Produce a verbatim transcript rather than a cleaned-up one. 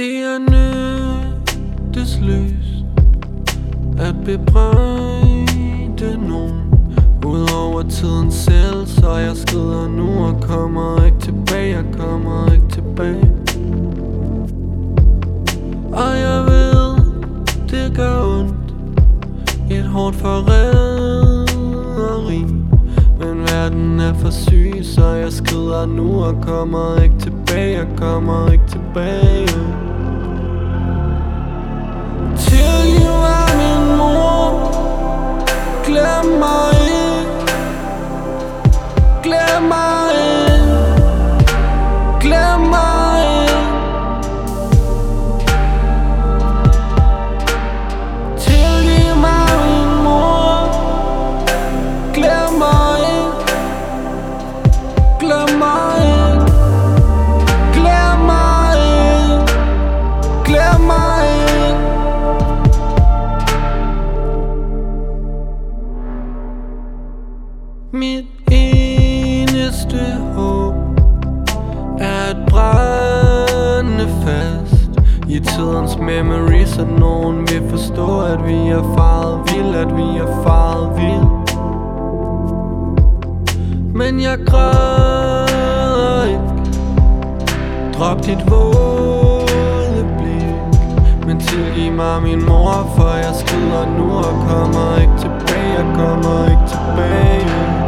Det er nyttesløst at bebrejde nogen udover tiden selv, så jeg skrider nu og kommer ikke tilbage, jeg kommer ikke tilbage. Og jeg ved, det gør ondt, et hårdt forræderi, men verden er for syg, så jeg skrider nu og kommer ikke tilbage, jeg kommer ikke tilbage. Til you er min mor, glem mig ikke, glem mig ikke, glem mig ikke. Til you er min mor, glem mig ikke, glem mig ikke, glem mig ikke, glem mig ikke. Mit eneste håb er at brænde fast i tidens memory, så nogen vil forstå, at vi er faret vild, at vi er faret vild. Men jeg græder ikke, drop dit våde blik, men tilgiv mig min mor, for jeg skrider nu og kommer ikke tilbage, jeg kommer ikke tilbage.